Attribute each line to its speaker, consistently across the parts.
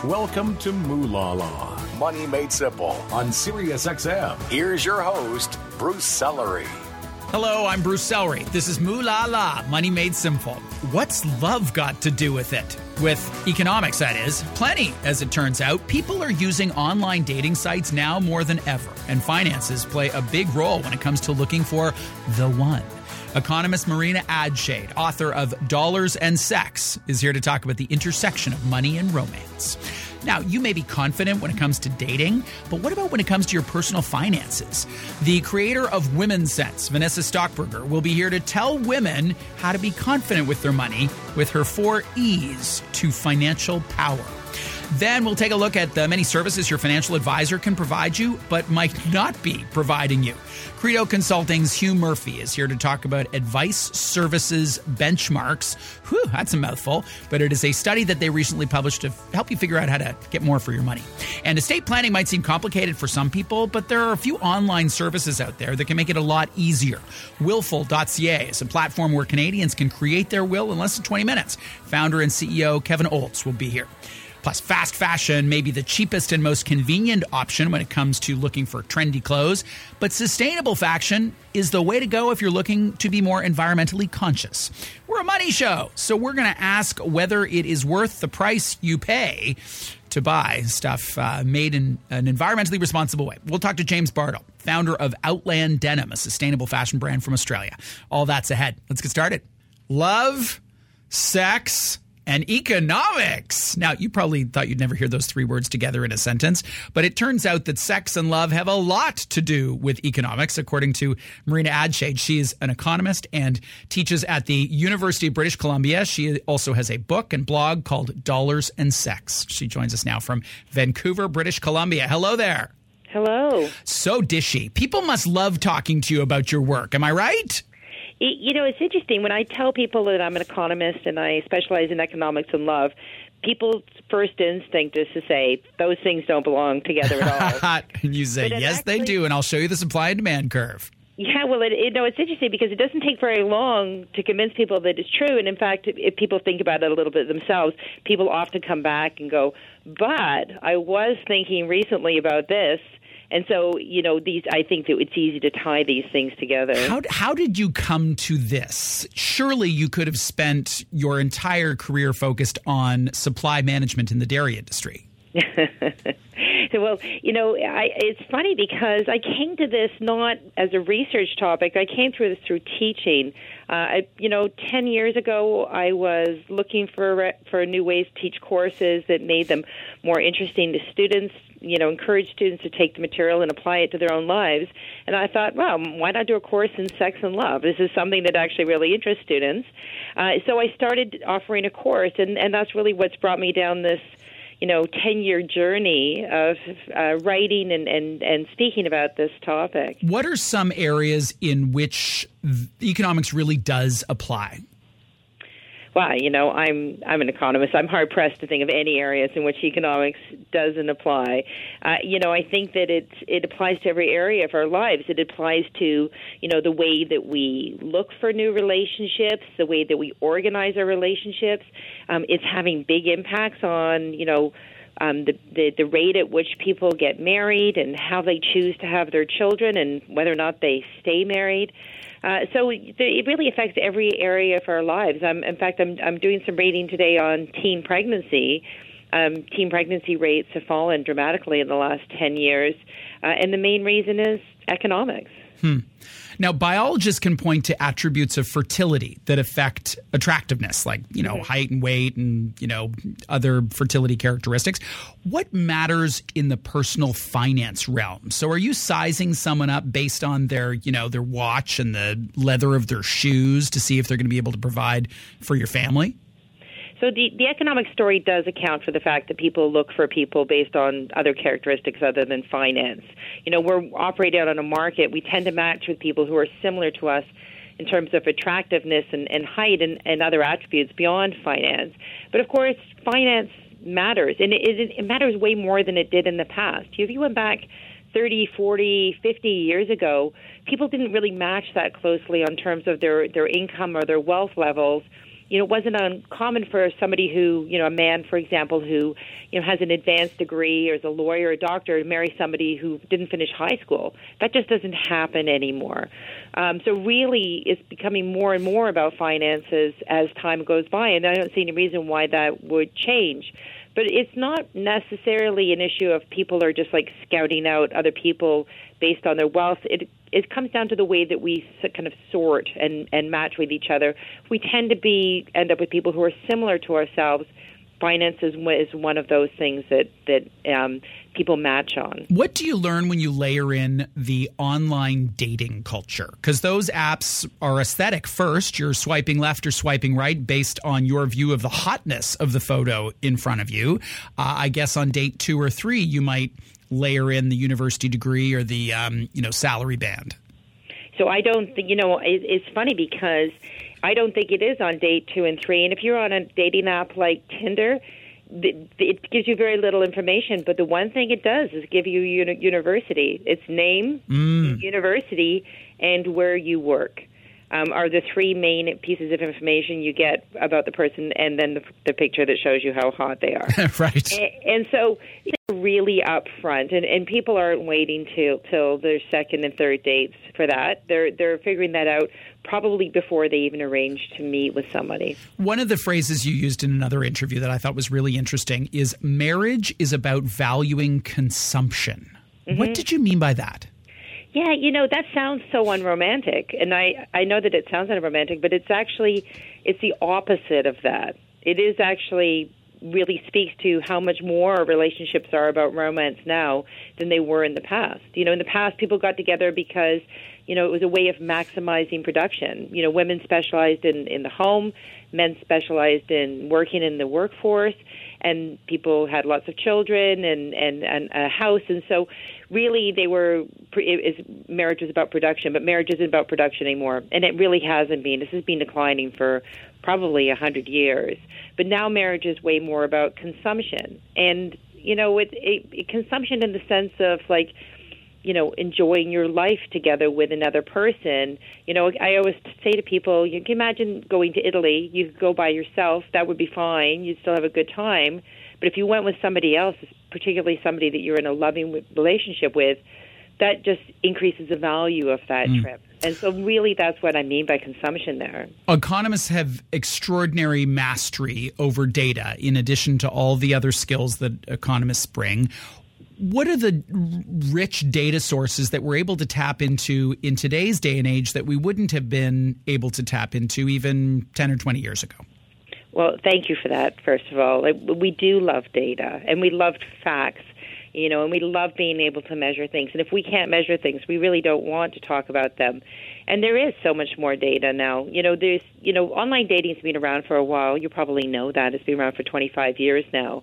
Speaker 1: Welcome to Moolah Law, Money Made Simple on SiriusXM. Here's your host, Bruce Sellery.
Speaker 2: Hello, I'm Bruce Sellery. This is Moolah La, Money Made Simple. What's love got to do with it? With economics, that is. Plenty, as it turns out. People are using online dating sites now more than ever, and finances play a big role when it comes to looking for the one. Economist Marina Adshade, author of Dollars and Sex, is here to talk about the intersection of money and romance. Now, you may be confident when it comes to dating, but what about when it comes to your personal finances? The creator of Women's Sense, Vanessa Stockberger, will be here to tell women how to be confident with their money with her 4 E's to financial power. Then we'll take a look at the many services your financial advisor can provide you, but might not be providing you. Credo Consulting's Hugh Murphy is here to talk about advice services benchmarks. Whew, that's a mouthful, but it is a study that they recently published to help you figure out how to get more for your money. And estate planning might seem complicated for some people, but there are a few online services out there that can make it a lot easier. Willful.ca is a platform where Canadians can create their will in less than 20 minutes. Founder and CEO Kevin Oltz will be here. Plus, fast fashion may be the cheapest and most convenient option when it comes to looking for trendy clothes, but sustainable fashion is the way to go if you're looking to be more environmentally conscious. We're a money show, so we're going to ask whether it is worth the price you pay to buy stuff made in an environmentally responsible way. We'll talk to James Bartle, founder of Outland Denim, a sustainable fashion brand from Australia. All that's ahead. Let's get started. Love, sex, and economics. Now, you probably thought you'd never hear those 3 words together in a sentence, but it turns out that sex and love have a lot to do with economics, according to Marina Adshade. She is an economist and teaches at the University of British Columbia. She also has a book and blog called Dollars and Sex. She joins us now from Vancouver, British Columbia. Hello there.
Speaker 3: Hello.
Speaker 2: So dishy. People must love talking to you about your work. Am I right?
Speaker 3: You know, it's interesting. When I tell people that I'm an economist and I specialize in economics and love, people's first instinct is to say, those things don't belong together at all.
Speaker 2: You say, yes, they do, and I'll show you the supply and demand curve.
Speaker 3: Yeah, well, it's interesting because it doesn't take very long to convince people that it's true. And in fact, if people think about it a little bit themselves, people often come back and go, but I was thinking recently about this. And so, you know, I think that it's easy to tie these things together.
Speaker 2: How did you come to this? Surely you could have spent your entire career focused on supply management in the dairy industry.
Speaker 3: Well, you know, it's funny because I came to this not as a research topic. I came through this through teaching. 10 years ago, I was looking for new ways to teach courses that made them more interesting to students, you know, encourage students to take the material and apply it to their own lives. And I thought, well, why not do a course in sex and love? This is something that actually really interests students. So I started offering a course, and that's really what's brought me down this 10-year journey of writing and speaking about this topic.
Speaker 2: What are some areas in which economics really does apply?
Speaker 3: Well, you know, I'm an economist. I'm hard-pressed to think of any areas in which economics doesn't apply. I think that it applies to every area of our lives. It applies to, the way that we look for new relationships, the way that we organize our relationships. It's having big impacts on, the rate at which people get married and how they choose to have their children and whether or not they stay married. So it really affects every area of our lives. In fact, I'm doing some reading today on teen pregnancy. Teen pregnancy rates have fallen dramatically in the last 10 years, and the main reason is economics.
Speaker 2: Now, biologists can point to attributes of fertility that affect attractiveness, like, height and weight and, other fertility characteristics. What matters in the personal finance realm? So are you sizing someone up based on their watch and the leather of their shoes to see if they're going to be able to provide for your family?
Speaker 3: So the economic story does account for the fact that people look for people based on other characteristics other than finance. We're operating on a market. We tend to match with people who are similar to us in terms of attractiveness and height and other attributes beyond finance. But, of course, finance matters, and it matters way more than it did in the past. If you went back 30, 40, 50 years ago, people didn't really match that closely on terms of their income or their wealth levels it wasn't uncommon for somebody who, a man, for example, who, has an advanced degree or is a lawyer or a doctor to marry somebody who didn't finish high school. That just doesn't happen anymore. So really it's becoming more and more about finances as time goes by, and I don't see any reason why that would change. But it's not necessarily an issue of people are just like scouting out other people based on their wealth. It comes down to the way that we kind of sort and match with each other. We tend to end up with people who are similar to ourselves. Finance is one of those things that people match on.
Speaker 2: What do you learn when you layer in the online dating culture? Because those apps are aesthetic first. You're swiping left or swiping right based on your view of the hotness of the photo in front of you. I guess on date 2 or 3, you might layer in the university degree or the salary band.
Speaker 3: So I don't think, it's funny because I don't think it is on date 2 and 3. And if you're on a dating app like Tinder, it gives you very little information. But the one thing it does is give you university. Its name, university, and where you work are the 3 main pieces of information you get about the person, and then the picture that shows you how hot they are.
Speaker 2: Right.
Speaker 3: And so they're really upfront, and people aren't waiting till their second and third dates for that. They're figuring that out probably before they even arrange to meet with somebody.
Speaker 2: One of the phrases you used in another interview that I thought was really interesting is marriage is about valuing consumption. Mm-hmm. What did you mean by that?
Speaker 3: Yeah, that sounds so unromantic, and I know that it sounds unromantic, but it's the opposite of that. It is actually really speaks to how much more relationships are about romance now than they were in the past. In the past, people got together because, it was a way of maximizing production. Women specialized in the home, men specialized in working in the workforce, and people had lots of children and a house. And so really marriage was about production, but marriage isn't about production anymore. And it really hasn't been. This has been declining for probably 100 years. But now marriage is way more about consumption. And, consumption in the sense of like, enjoying your life together with another person. I always say to people, you can imagine going to Italy. You could go by yourself. That would be fine. You'd still have a good time. But if you went with somebody else, particularly somebody that you're in a loving relationship with, that just increases the value of that trip. And so really that's what I mean by consumption there.
Speaker 2: Economists have extraordinary mastery over data in addition to all the other skills that economists bring. What are the rich data sources that we're able to tap into in today's day and age that we wouldn't have been able to tap into even 10 or 20 years ago?
Speaker 3: Well, thank you for that, first of all. We do love data, and we love facts, and we love being able to measure things. And if we can't measure things, we really don't want to talk about them. And there is so much more data now. There's, online dating's been around for a while. You probably know that. It's been around for 25 years now.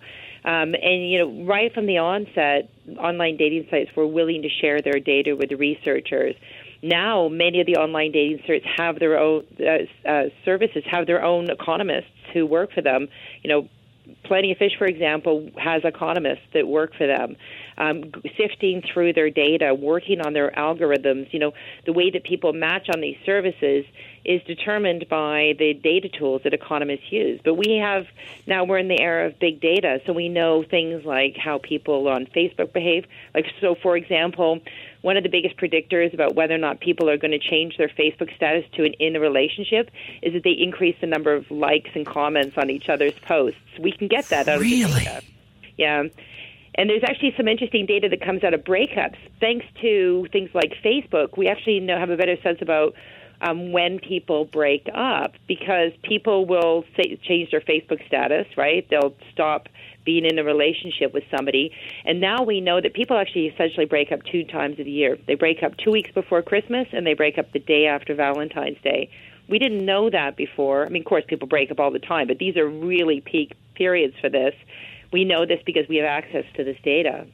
Speaker 3: And, right from the onset, online dating sites were willing to share their data with the researchers. Now, many of the online dating sites have their own services, have their own economists who work for them. Plenty of Fish, for example, has economists that work for them, sifting through their data, working on their algorithms. The way that people match on these services is determined by the data tools that economists use. But we're in the era of big data, so we know things like how people on Facebook behave. So for example, one of the biggest predictors about whether or not people are going to change their Facebook status to in a relationship is that they increase the number of likes and comments on each other's posts. We can get that out of the data. Yeah. And there's actually some interesting data that comes out of breakups. Thanks to things like Facebook, we actually have a better sense about when people break up, because people will change their Facebook status, right? They'll stop being in a relationship with somebody. And now we know that people actually essentially break up 2 times a year. They break up 2 weeks before Christmas, and they break up the day after Valentine's Day. We didn't know that before. I mean, of course, people break up all the time, but these are really peak periods for this. We know this because we have access to this data.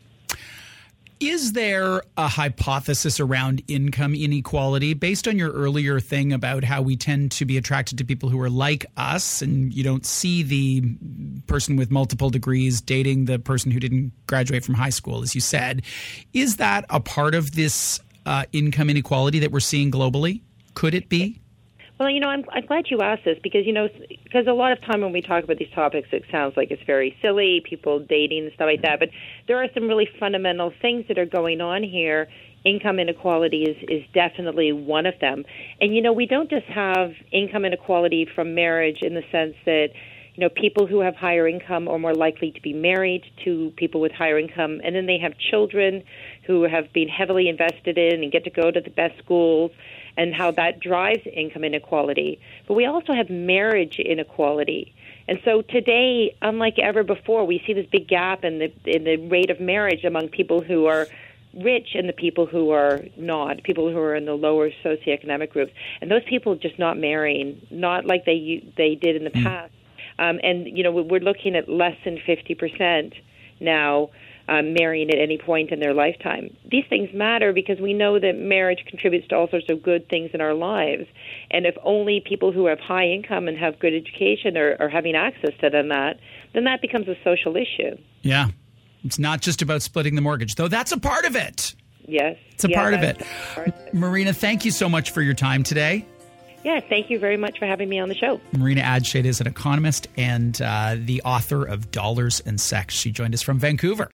Speaker 2: Is there a hypothesis around income inequality based on your earlier thing about how we tend to be attracted to people who are like us, and you don't see the person with multiple degrees dating the person who didn't graduate from high school, as you said? Is that a part of this income inequality that we're seeing globally? Could it be?
Speaker 3: Well, I'm glad you asked this because a lot of time when we talk about these topics, it sounds like it's very silly, people dating and stuff like that. But there are some really fundamental things that are going on here. Income inequality is definitely one of them. And, we don't just have income inequality from marriage in the sense that, people who have higher income are more likely to be married to people with higher income, and then they have children who have been heavily invested in and get to go to the best schools, and how that drives income inequality. But we also have marriage inequality. And so today, unlike ever before, we see this big gap in the rate of marriage among people who are rich and the people who are not, people who are in the lower socioeconomic groups. And those people just not marrying, not like they did in the past. And we're looking at less than 50% now marrying at any point in their lifetime. These things matter because we know that marriage contributes to all sorts of good things in our lives. And if only people who have high income and have good education are having access to then that becomes a social issue.
Speaker 2: Yeah. It's not just about splitting the mortgage, though that's a part of it.
Speaker 3: Yes.
Speaker 2: It's a part of it. Marina, thank you so much for your time today.
Speaker 3: Yeah, thank you very much for having me on the show.
Speaker 2: Marina Adshade is an economist and the author of Dollars and Sex. She joined us from Vancouver.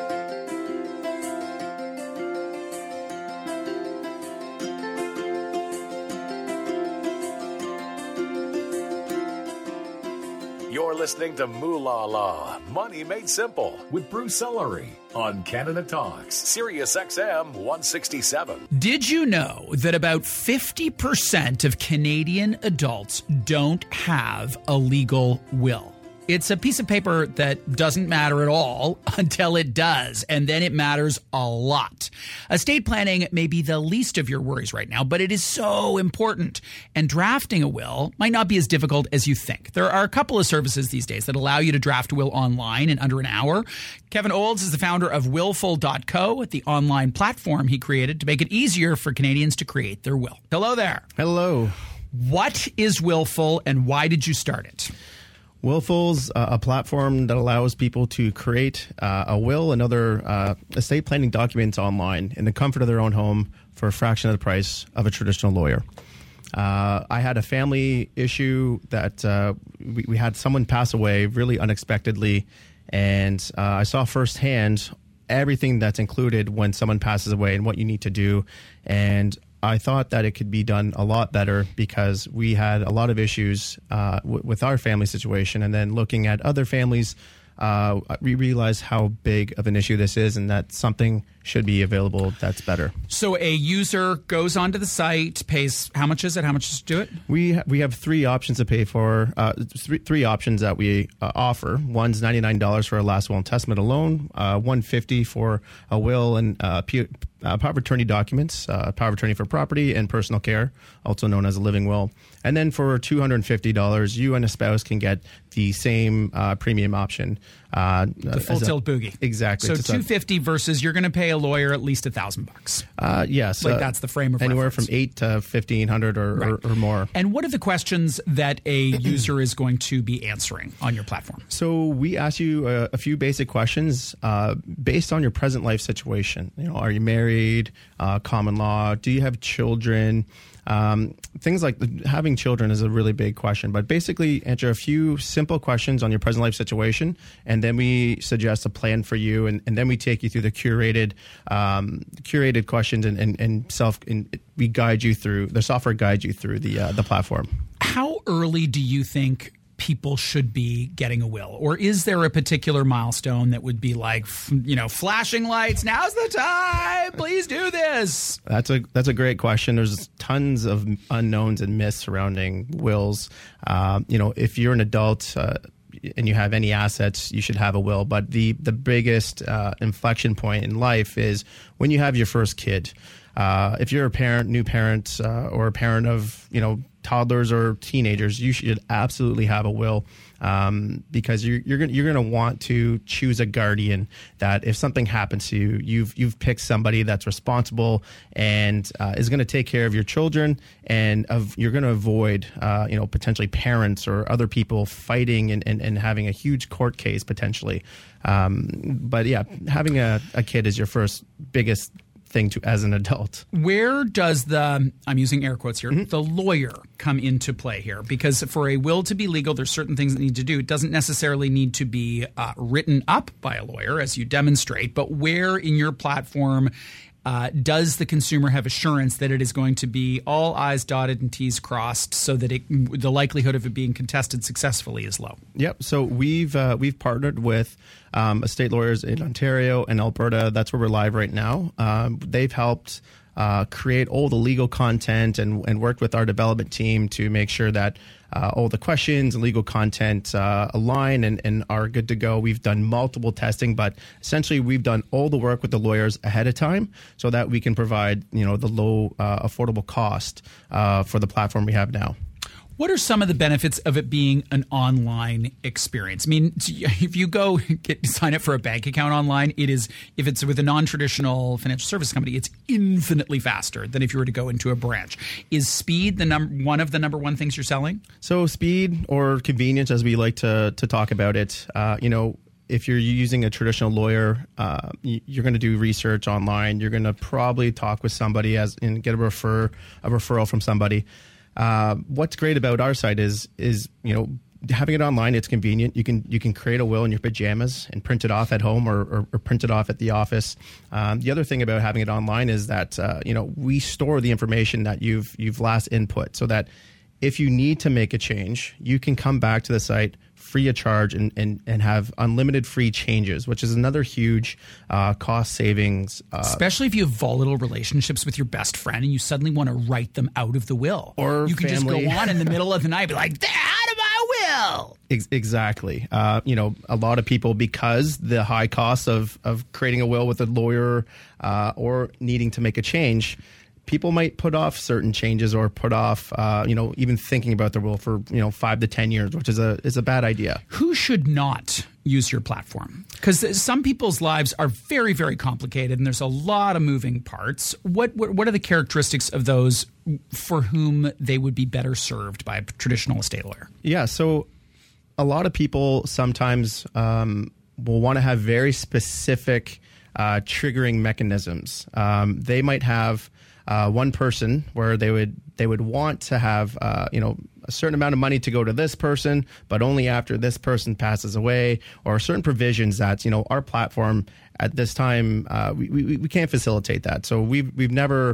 Speaker 1: You're listening to Moolah La, Money Made Simple, with Bruce Ellery on Canada Talks, Sirius XM 167.
Speaker 2: Did you know that about 50% of Canadian adults don't have a legal will? It's a piece of paper that doesn't matter at all until it does, and then it matters a lot. Estate planning may be the least of your worries right now, but it is so important. And drafting a will might not be as difficult as you think. There are a couple of services these days that allow you to draft a will online in under an hour. Kevin Olds is the founder of Willful.co, the online platform he created to make it easier for Canadians to create their will. Hello there.
Speaker 4: Hello.
Speaker 2: What is Willful, and why did you start it?
Speaker 4: Willful's a platform that allows people to create a will and other estate planning documents online in the comfort of their own home for a fraction of the price of a traditional lawyer. I had a family issue that we had someone pass away really unexpectedly, and I saw firsthand everything that's included when someone passes away and what you need to do. And I thought that it could be done a lot better because we had a lot of issues with our family situation. And then looking at other families, we realized how big of an issue this is and that something should be available that's better.
Speaker 2: So a user goes onto the site, pays, how much is it? How much to do it?
Speaker 4: We have three options to pay for, three options that we offer. One's $99 for a last will and testament alone, $150 for a will and power of attorney documents, power of attorney for property and personal care, also known as a living will. And then for $250, you and a spouse can get the same premium option.
Speaker 2: The full tilt boogie.
Speaker 4: Exactly.
Speaker 2: So $250 versus you're going to pay a lawyer at least $1,000.
Speaker 4: Yes.
Speaker 2: Like that's the frame of
Speaker 4: anywhere
Speaker 2: reference.
Speaker 4: from $800 to $1,500 or more.
Speaker 2: And what are the questions that a user is going to be answering on your platform?
Speaker 4: So we ask you a few basic questions based on your present life situation. Are you married? Common law? Do you have children? Things like having children is a really big question, but basically answer a few simple questions on your present life situation, and then we suggest a plan for you, and then we take you through the curated questions and we guide you through the software, guides you through the platform.
Speaker 2: How early do you think people should be getting a will? Or is there a particular milestone that would be like, flashing lights, now's the time, please do this?
Speaker 4: That's a great question. There's tons of unknowns and myths surrounding wills. If you're an adult and you have any assets, you should have a will. But the biggest inflection point in life is when you have your first kid. If you're a parent, new parent, or a parent of, toddlers or teenagers, you should absolutely have a will because you're going to want to choose a guardian that if something happens to you, you've picked somebody that's responsible and is going to take care of your children, and you're going to avoid potentially parents or other people fighting and having a huge court case potentially. But yeah, having a kid is your first biggest thing to as an adult.
Speaker 2: Where does the, I'm using air quotes here, the lawyer come into play here? Because for a will to be legal, there's certain things that need to do. It doesn't necessarily need to be written up by a lawyer, as you demonstrate, but where in your platform does the consumer have assurance that it is going to be all I's dotted and T's crossed so that the likelihood of it being contested successfully is low?
Speaker 4: Yep. So we've partnered with estate lawyers in Ontario and Alberta. That's where we're live right now. They've helped create all the legal content and worked with our development team to make sure that all the questions and legal content align and are good to go. We've done multiple testing, but essentially we've done all the work with the lawyers ahead of time so that we can provide, the low affordable cost for the platform we have now.
Speaker 2: What are some of the benefits of it being an online experience? I mean, if you go sign up for a bank account online, if it's with a non-traditional financial service company, it's infinitely faster than if you were to go into a branch. Is speed one of the number one things you're selling? So
Speaker 4: speed, or convenience, as we like to talk about it, if you're using a traditional lawyer, you're going to do research online. You're going to probably talk with somebody and get a referral from somebody. What's great about our site is having it online. It's convenient. You can create a will in your pajamas and print it off at home or print it off at the office. The other thing about having it online is that we store the information that you've last input, so that if you need to make a change, you can come back to the site free of charge and have unlimited free changes, which is another huge cost savings.
Speaker 2: Especially if you have volatile relationships with your best friend and you suddenly want to write them out of the will.
Speaker 4: Or
Speaker 2: you can
Speaker 4: family.
Speaker 2: just go on in the middle of the night and be like, they're out of my will.
Speaker 4: Exactly. A lot of people, because the high cost of creating a will with a lawyer or needing to make a change, people might put off certain changes or put off, even thinking about their will for 5 to 10 years, which is a bad idea.
Speaker 2: Who should not use your platform? Because some people's lives are very, very complicated, and there's a lot of moving parts. What are the characteristics of those for whom they would be better served by a traditional estate lawyer?
Speaker 4: Yeah, so a lot of people sometimes will want to have very specific triggering mechanisms. They might have one person where they would want to have a certain amount of money to go to this person, but only after this person passes away, or certain provisions that our platform at this time we can't facilitate that. So we've never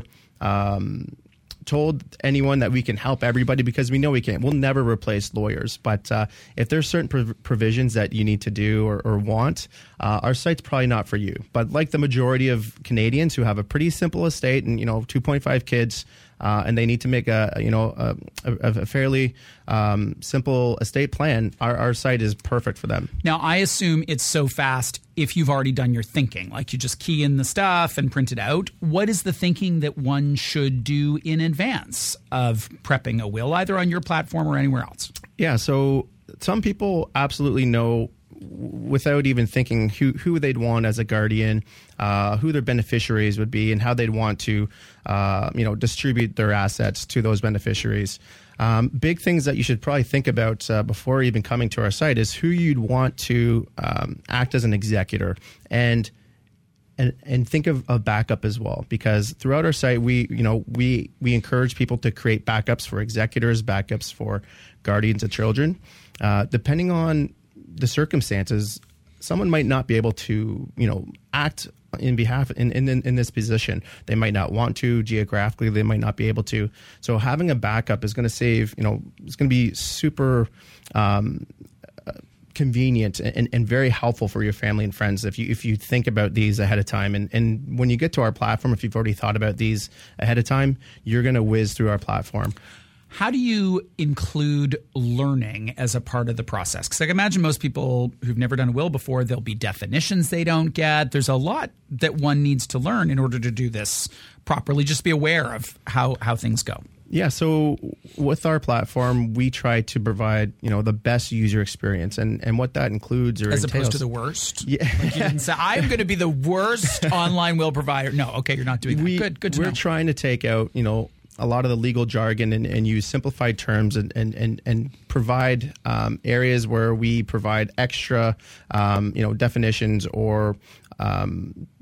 Speaker 4: told anyone that we can help everybody, because we know we can't. We'll never replace lawyers. But if there's certain provisions that you need to do or want, our site's probably not for you. But like the majority of Canadians who have a pretty simple estate and 2.5 kids, and they need to make a fairly simple estate plan, our site is perfect for them.
Speaker 2: Now, I assume it's so fast if you've already done your thinking, like you just key in the stuff and print it out. What is the thinking that one should do in advance of prepping a will, either on your platform or anywhere else?
Speaker 4: Yeah, so some people absolutely know without even thinking who they'd want as a guardian, who their beneficiaries would be, and how they'd want to distribute their assets to those beneficiaries. Big things that you should probably think about before even coming to our site is who you'd want to act as an executor, and think of a backup as well, because throughout our site we encourage people to create backups for executors, backups for guardians of children. Depending on the circumstances, someone might not be able to act in behalf in this position. They might not want to. Geographically, they might not be able to. So having a backup is going to save, it's going to be super convenient and very helpful for your family and friends if you think about these ahead of time. And when you get to our platform, if you've already thought about these ahead of time, you're going to whiz through our platform.
Speaker 2: How do you include learning as a part of the process? Because I can imagine most people who've never done a will before, there'll be definitions they don't get. There's a lot that one needs to learn in order to do this properly. Just be aware of how things go.
Speaker 4: Yeah, so with our platform, we try to provide, the best user experience, and what that includes or
Speaker 2: as
Speaker 4: entails.
Speaker 2: Opposed to the worst.
Speaker 4: Yeah.
Speaker 2: Like you didn't say, I'm going to be the worst online will provider. No, okay, you're not doing that. Good to know.
Speaker 4: We're trying to take out, a lot of the legal jargon and use simplified terms and provide areas where we provide extra, definitions or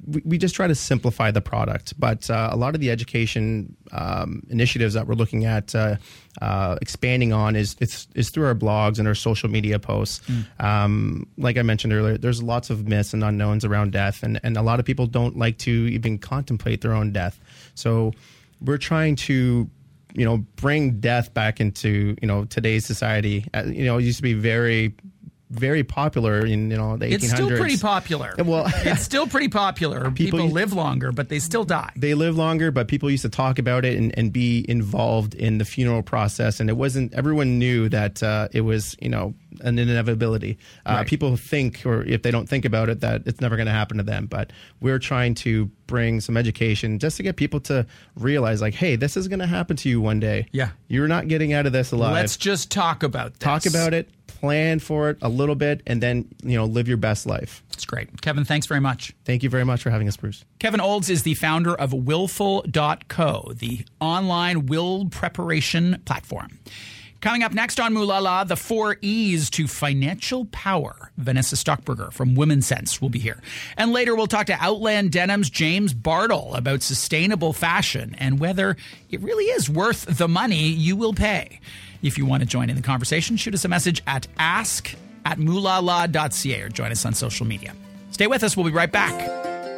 Speaker 4: we just try to simplify the product. But a lot of the education initiatives that we're looking at expanding on is through our blogs and our social media posts. Like I mentioned earlier, there's lots of myths and unknowns around death, and a lot of people don't like to even contemplate their own death. So we're trying to bring death back into today's society. It used to be very, very popular in the 1800s.
Speaker 2: It's still pretty popular.
Speaker 4: Well,
Speaker 2: it's still pretty popular. People live longer, but they still die.
Speaker 4: They live longer, but people used to talk about it and be involved in the funeral process. And it wasn't. Everyone knew that it was an inevitability.
Speaker 2: Right.
Speaker 4: People think, or if they don't think about it, that it's never going to happen to them. But we're trying to bring some education just to get people to realize, like, hey, this is going to happen to you one day.
Speaker 2: Yeah,
Speaker 4: you're not getting out of this alive.
Speaker 2: Let's just talk about this.
Speaker 4: Talk about it. Plan for it a little bit, and then live your best life.
Speaker 2: That's great. Kevin, thanks very much.
Speaker 4: Thank you very much for having us, Bruce.
Speaker 2: Kevin Olds is the founder of Willful.co, the online will preparation platform. Coming up next on Moo La La, the 4 E's to financial power. Vanessa Stockberger from Women's Sense will be here. And later we'll talk to Outland Denim's James Bartle about sustainable fashion and whether it really is worth the money you will pay. If you want to join in the conversation, shoot us a message at ask@moolala.ca or join us on social media. Stay with us. We'll be right back.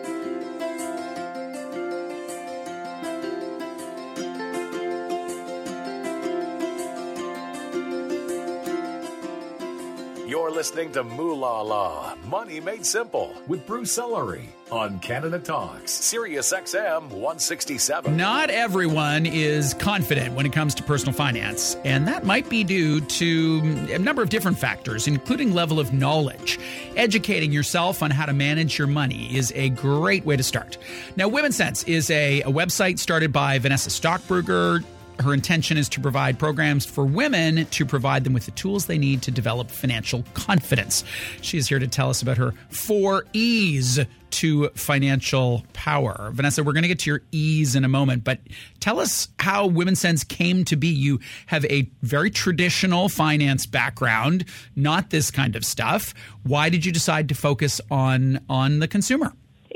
Speaker 1: You're listening to Moo La La, Money Made Simple, with Bruce Ellery on Canada Talks, Sirius XM 167.
Speaker 2: Not everyone is confident when it comes to personal finance, and that might be due to a number of different factors, including level of knowledge. Educating yourself on how to manage your money is a great way to start. Now, Women's Sense is a website started by Vanessa Stockberger. Her intention is to provide programs for women to provide them with the tools they need to develop financial confidence. She is here to tell us about her 4 E's to financial power. Vanessa, we're going to get to your E's in a moment, but tell us how Women's Sense came to be. You have a very traditional finance background, not this kind of stuff. Why did you decide to focus on the consumer?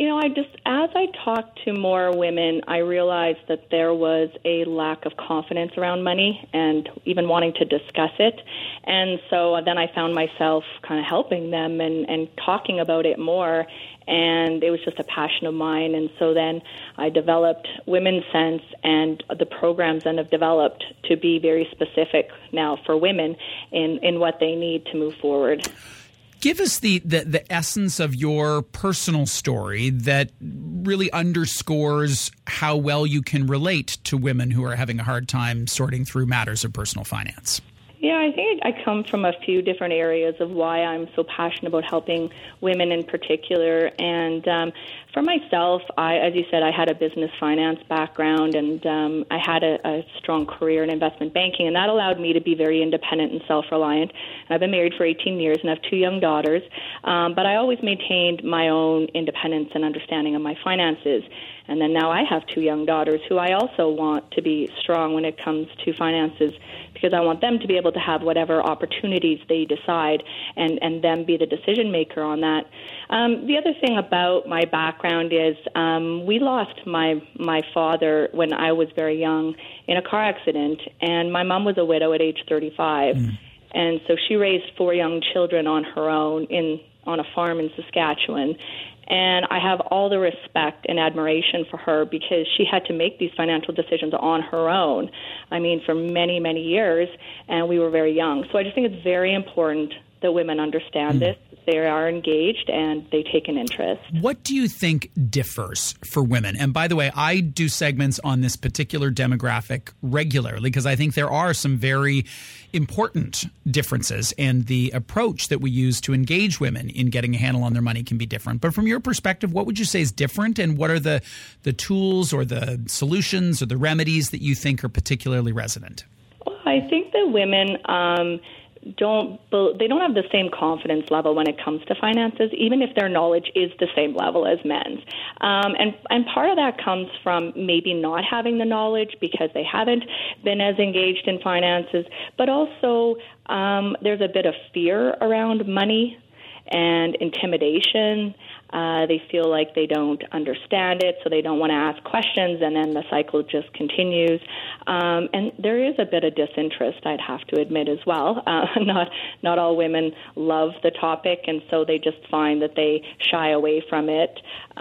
Speaker 5: As I talked to more women, I realized that there was a lack of confidence around money and even wanting to discuss it. And so then I found myself kind of helping them and talking about it more. And it was just a passion of mine. And so then I developed Women's Sense, and the programs then have developed to be very specific now for women in what they need to move forward.
Speaker 2: Give us the essence of your personal story that really underscores how well you can relate to women who are having a hard time sorting through matters of personal finance.
Speaker 5: Yeah, I think I come from a few different areas of why I'm so passionate about helping women in particular. And for myself, as you said, I had a business finance background, and I had a strong career in investment banking, and that allowed me to be very independent and self-reliant. And I've been married for 18 years and I have 2 young daughters, but I always maintained my own independence and understanding of my finances. And then now I have 2 young daughters who I also want to be strong when it comes to finances, because I want them to be able to have whatever opportunities they decide and them be the decision maker on that. The other thing about my background is we lost my father when I was very young in a car accident, and my mom was a widow at age 35. And so she raised 4 young children on her own on a farm in Saskatchewan. And I have all the respect and admiration for her because she had to make these financial decisions on her own, for many, many years, and we were very young. So I just think it's very important that women understand this. They are engaged and they take an interest.
Speaker 2: What do you think differs for women? And by the way, I do segments on this particular demographic regularly because I think there are some very important differences, and the approach that we use to engage women in getting a handle on their money can be different. But from your perspective, what would you say is different, and what are the tools or the solutions or the remedies that you think are particularly resonant?
Speaker 5: Well, I think that women don't have the same confidence level when it comes to finances, even if their knowledge is the same level as men's. And part of that comes from maybe not having the knowledge because they haven't been as engaged in finances, but also there's a bit of fear around money and intimidation. They feel like they don't understand it, so they don't want to ask questions, and then the cycle just continues. And there is a bit of disinterest, I'd have to admit as well. Not all women love the topic, and so they just find that they shy away from it.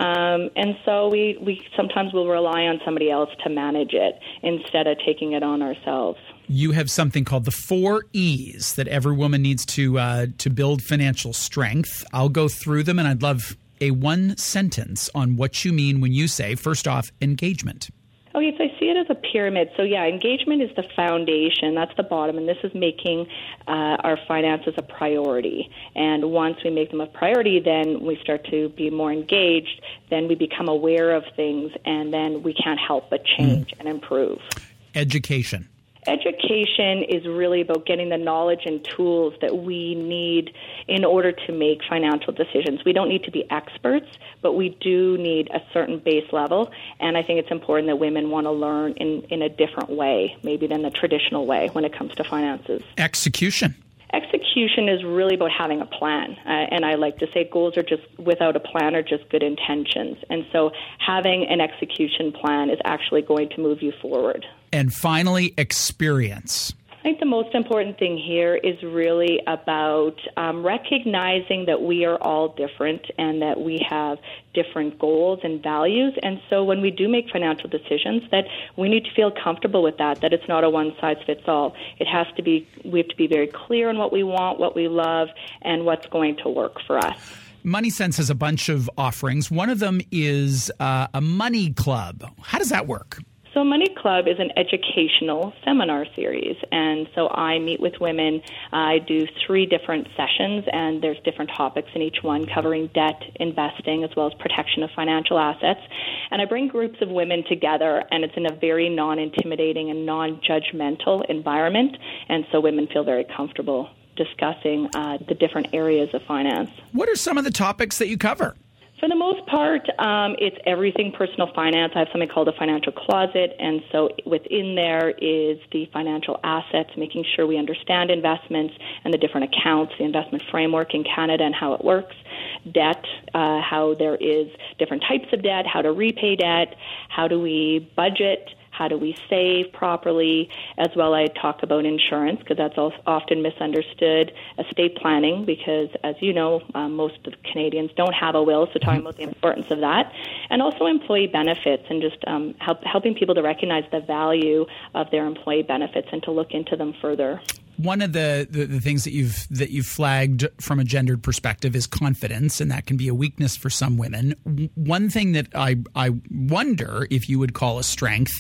Speaker 5: And so we sometimes will rely on somebody else to manage it instead of taking it on ourselves.
Speaker 2: You have something called the 4 E's that every woman needs to build financial strength. I'll go through them, and I'd love a 1 sentence on what you mean when you say, first off, engagement.
Speaker 5: Okay, so I see it as a pyramid. So, yeah, engagement is the foundation. That's the bottom, and this is making our finances a priority. And once we make them a priority, then we start to be more engaged. Then we become aware of things, and then we can't help but change and improve.
Speaker 2: Education.
Speaker 5: Education is really about getting the knowledge and tools that we need in order to make financial decisions. We don't need to be experts, but we do need a certain base level, and I think it's important that women want to learn in a different way, maybe than the traditional way when it comes to finances.
Speaker 2: Execution.
Speaker 5: Execution is really about having a plan, and I like to say goals are just without a plan are just good intentions, and so having an execution plan is actually going to move you forward.
Speaker 2: And finally, experience.
Speaker 5: I think the most important thing here is really about recognizing that we are all different and that we have different goals and values. And so when we do make financial decisions, that we need to feel comfortable with that it's not a one-size-fits-all. We have to be very clear on what we want, what we love, and what's going to work for us.
Speaker 2: Money Sense has a bunch of offerings. One of them is a money club. How does that work?
Speaker 5: So Money Club is an educational seminar series, and so I meet with women. I do 3 different sessions, and there's different topics in each one covering debt, investing, as well as protection of financial assets. And I bring groups of women together, and it's in a very non-intimidating and non-judgmental environment, and so women feel very comfortable discussing the different areas of finance.
Speaker 2: What are some of the topics that you cover?
Speaker 5: For the most part, it's everything personal finance. I have something called a financial closet, and so within there is the financial assets, making sure we understand investments and the different accounts, the investment framework in Canada and how it works, debt, how there is different types of debt, how to repay debt, how do we budget, how do we save properly, as well I talk about insurance, because that's often misunderstood, estate planning, because as you know, most of Canadians don't have a will, so talking about the importance of that, and also employee benefits, and just helping people to recognize the value of their employee benefits and to look into them further.
Speaker 2: One of the things that you've flagged from a gendered perspective is confidence, and that can be a weakness for some women. One thing that I wonder if you would call a strength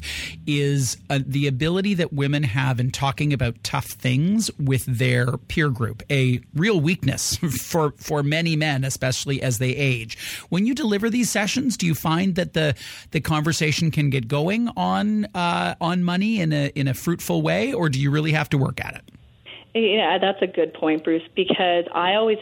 Speaker 2: is the ability that women have in talking about tough things with their peer group, a real weakness for many men, especially as they age. When you deliver these sessions, do you find that the conversation can get going on money in a fruitful way, or do you really have to work at it?
Speaker 5: Yeah, that's a good point, Bruce, because I always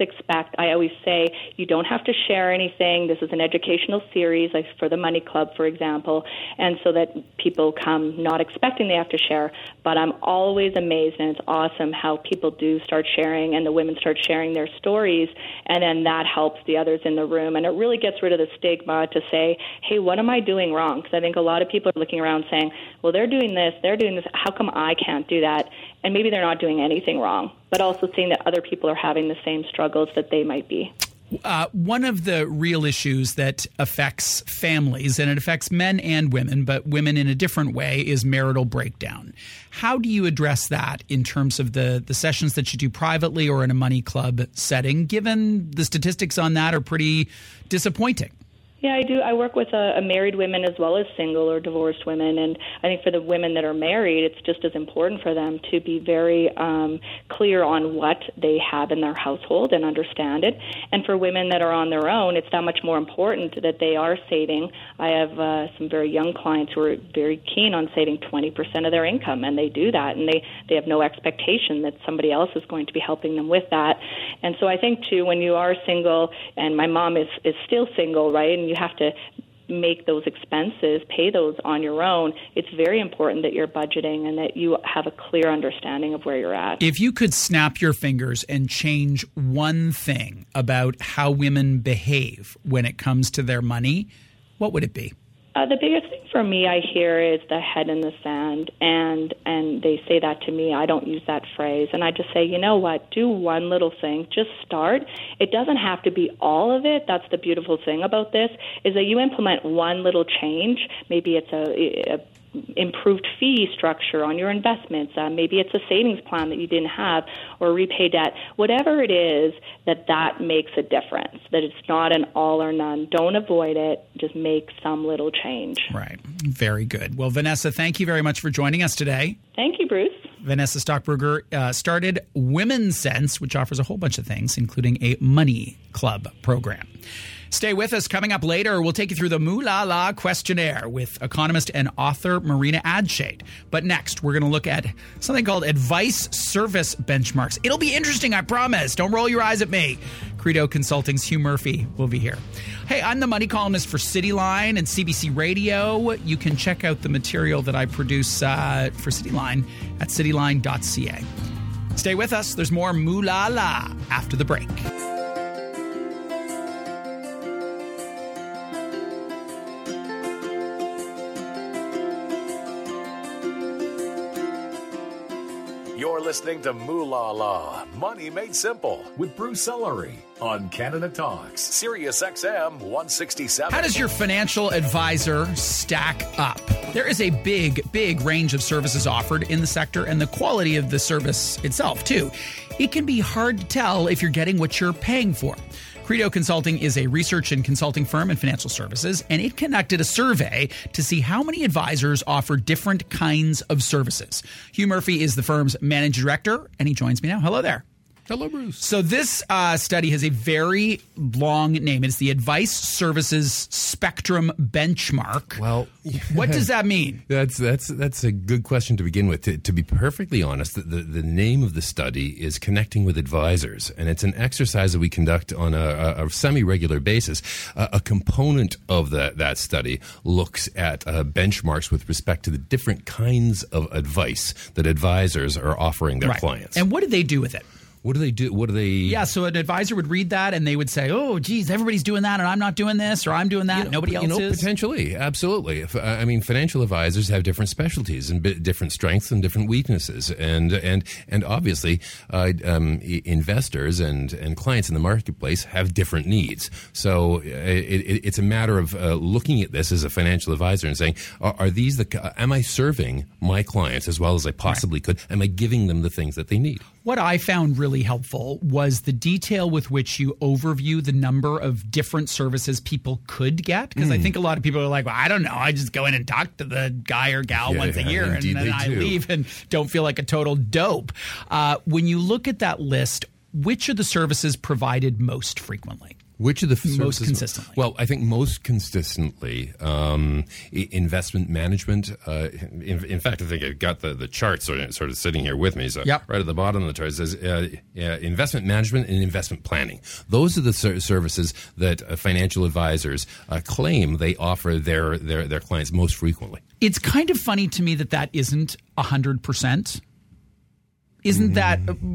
Speaker 5: say, you don't have to share anything. This is an educational series, like for the Money Club, for example, and so that people come not expecting they have to share. But I'm always amazed, and it's awesome how people do start sharing, and the women start sharing their stories, and then that helps the others in the room. And it really gets rid of the stigma to say, hey, what am I doing wrong? Because I think a lot of people are looking around saying, well, they're doing this, how come I can't do that? And maybe they're not doing anything wrong, but also seeing that other people are having the same struggles that they might be.
Speaker 2: One of the real issues that affects families, and it affects men and women, but women in a different way, is marital breakdown. How do you address that in terms of the sessions that you do privately or in a money club setting, given the statistics on that are pretty disappointing?
Speaker 5: Yeah, I do. I work with married women as well as single or divorced women, and I think for the women that are married, it's just as important for them to be very clear on what they have in their household and understand it. And for women that are on their own, it's that much more important that they are saving. I have some very young clients who are very keen on saving 20% of their income, and they do that, and they have no expectation that somebody else is going to be helping them with that. And so I think, too, when you are single, and my mom is still single, right, and you have to make those expenses, pay those on your own, it's very important that you're budgeting and that you have a clear understanding of where you're at.
Speaker 2: If you could snap your fingers and change one thing about how women behave when it comes to their money, what would it be?
Speaker 5: The biggest thing for me, I hear, is the head in the sand, and they say that to me. I don't use that phrase, and I just say, you know what, do one little thing. Just start. It doesn't have to be all of it. That's the beautiful thing about this, is that you implement one little change. Maybe it's a improved fee structure on your investments. Maybe it's a savings plan that you didn't have, or repay debt. Whatever it is, that makes a difference, that it's not an all or none. Don't avoid it. Just make some little change.
Speaker 2: Right. Very good. Well, Vanessa, thank you very much for joining us today.
Speaker 5: Thank you, Bruce.
Speaker 2: Vanessa Stockburger started Women's Sense, which offers a whole bunch of things, including a money club program. Stay with us. Coming up later, we'll take you through the Moo La La questionnaire with economist and author Marina Adshade. But next, we're going to look at something called advice service benchmarks. It'll be interesting, I promise. Don't roll your eyes at me. Credo Consulting's Hugh Murphy will be here. Hey, I'm the money columnist for Cityline and CBC Radio. You can check out the material that I produce for Cityline at cityline.ca. Stay with us. There's more Moo La La after the break.
Speaker 1: You're listening to Moo La La, Money Made Simple, with Bruce Ellery on Canada Talks, Sirius XM 167.
Speaker 2: How does your financial advisor stack up? There is a big range of services offered in the sector, and the quality of the service itself, too. It can be hard to tell if you're getting what you're paying for. Credo Consulting is a research and consulting firm in financial services, and it conducted a survey to see how many advisors offer different kinds of services. Hugh Murphy is the firm's managing director, and he joins me now. Hello there.
Speaker 6: Hello, Bruce.
Speaker 2: So this study has a very long name. It's the Advice Services Spectrum Benchmark.
Speaker 6: Well,
Speaker 2: what does that mean?
Speaker 6: That's a good question to begin with. To be perfectly honest, the name of the study is Connecting with Advisors, and it's an exercise that we conduct on a semi-regular basis. A component of that study looks at benchmarks with respect to the different kinds of advice that advisors are offering their clients.
Speaker 2: And what do they do with it?
Speaker 6: What do they do? What do they...
Speaker 2: Yeah, so an advisor would read that and they would say, oh, geez, everybody's doing that and I'm not doing this, or I'm doing that, nobody else is.
Speaker 6: Potentially, absolutely. I mean, financial advisors have different specialties and different strengths and different weaknesses. And obviously, investors and clients in the marketplace have different needs. So it's a matter of looking at this as a financial advisor and saying, are these am I serving my clients as well as I possibly could? Am I giving them the things that they need?
Speaker 2: What I found really helpful was the detail with which you overview the number of different services people could get. Because I think a lot of people are like, well, I don't know. I just go in and talk to the guy or gal once a year and then I leave and don't feel like a total dope. When you look at that list, which of the services provided most frequently?
Speaker 6: Which of the services?
Speaker 2: Most consistently.
Speaker 6: Well, I think most consistently, investment management. In fact, I think I've got the chart sort of sitting here with me. So right at the bottom of the chart it says investment management and investment planning. Those are the services that financial advisors claim they offer their clients most frequently.
Speaker 2: It's kind of funny to me that isn't 100%. Isn't that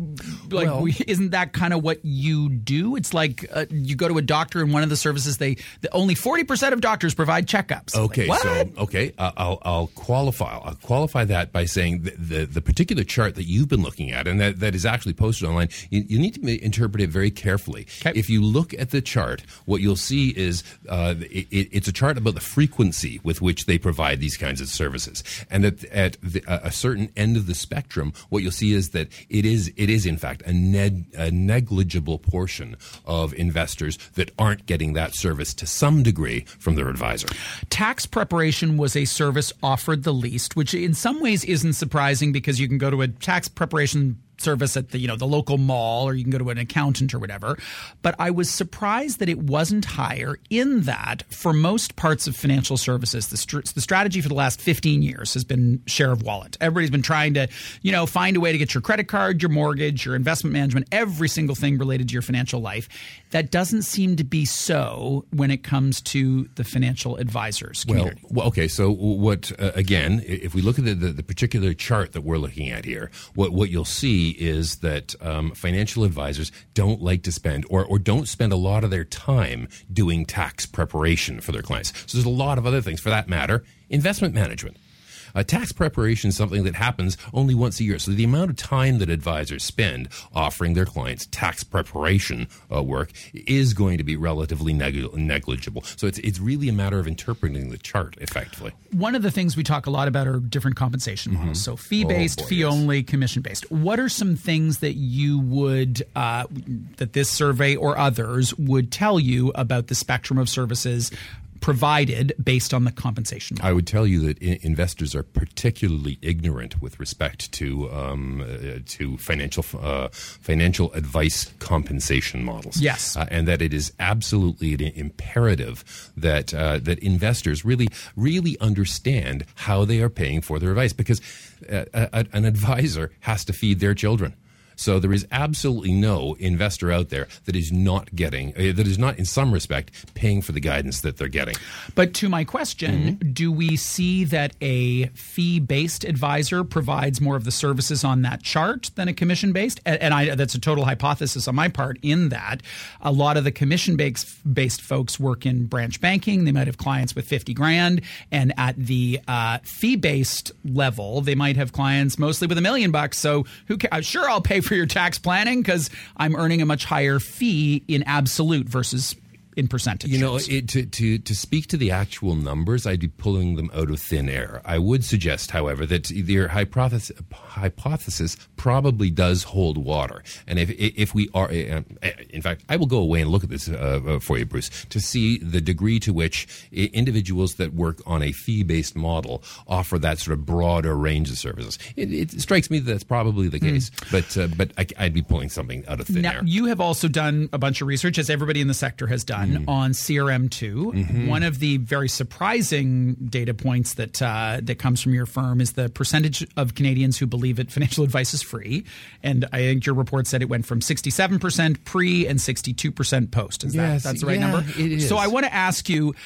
Speaker 2: isn't that kind of what you do? It's like you go to a doctor, and one of the services only 40% of doctors provide checkups.
Speaker 6: Okay,
Speaker 2: like,
Speaker 6: I'll qualify that by saying the particular chart that you've been looking at, and that is actually posted online. You need to interpret it very carefully. Okay. If you look at the chart, what you'll see is it's a chart about the frequency with which they provide these kinds of services, and at a certain end of the spectrum, what you'll see is that it is in fact a negligible portion of investors that aren't getting that service to some degree from their advisor.
Speaker 2: Tax preparation was a service offered the least, which in some ways isn't surprising because you can go to a tax preparation service at the local mall, or you can go to an accountant or whatever. But I was surprised that it wasn't higher, in that for most parts of financial services, the strategy for the last 15 years has been share of wallet. Everybody's been trying to, find a way to get your credit card, your mortgage, your investment management, every single thing related to your financial life. That doesn't seem to be so when it comes to the financial advisors community.
Speaker 6: Well, okay. So what, again, if we look at the particular chart that we're looking at here, what you'll see is that financial advisors don't like to spend or don't spend a lot of their time doing tax preparation for their clients. So there's a lot of other things, for that matter, investment management. Tax preparation is something that happens only once a year. So the amount of time that advisors spend offering their clients tax preparation work is going to be relatively negligible. So it's really a matter of interpreting the chart effectively.
Speaker 2: One of the things we talk a lot about are different compensation models. So fee-based, fee-only, commission-based. What are some things that you would, that this survey or others would tell you about the spectrum of services provided based on the compensation model?
Speaker 6: I would tell you that investors are particularly ignorant with respect to financial advice compensation models.
Speaker 2: Yes,
Speaker 6: and that it is absolutely imperative that that investors really understand how they are paying for their advice, because an advisor has to feed their children. So there is absolutely no investor out there that is not in some respect paying for the guidance that they're getting.
Speaker 2: But to my question, do we see that a fee-based advisor provides more of the services on that chart than a commission-based? And that's a total hypothesis on my part, in that a lot of the commission-based folks work in branch banking. They might have clients with $50,000, and at the fee-based level, they might have clients mostly with $1 million. So sure, I'll pay for your tax planning because I'm earning a much higher fee in absolute versus in percentage.
Speaker 6: To speak to the actual numbers, I'd be pulling them out of thin air. I would suggest, however, that your hypothesis probably does hold water. And if we are, in fact, I will go away and look at this for you, Bruce, to see the degree to which individuals that work on a fee-based model offer that sort of broader range of services. It strikes me that that's probably the case, but I'd be pulling something out of thin air.
Speaker 2: You have also done a bunch of research, as everybody in the sector has done, on CRM2. One of the very surprising data points that comes from your firm is the percentage of Canadians who believe that financial advice is free. And I think your report said it went from 67% pre and 62% post. That's the right number?
Speaker 6: It is.
Speaker 2: So I want to ask you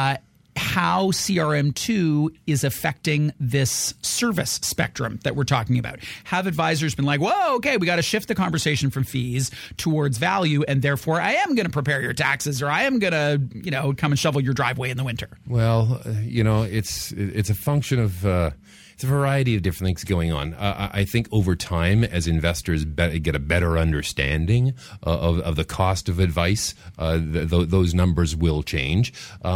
Speaker 2: how CRM2 is affecting this service spectrum that we're talking about. Have advisors been like, whoa, okay, we got to shift the conversation from fees towards value, and therefore I am going to prepare your taxes, or I am going to, come and shovel your driveway in the winter?
Speaker 6: Well, it's a function of it's a variety of different things going on. I think over time, as investors get a better understanding of the cost of advice, those numbers will change.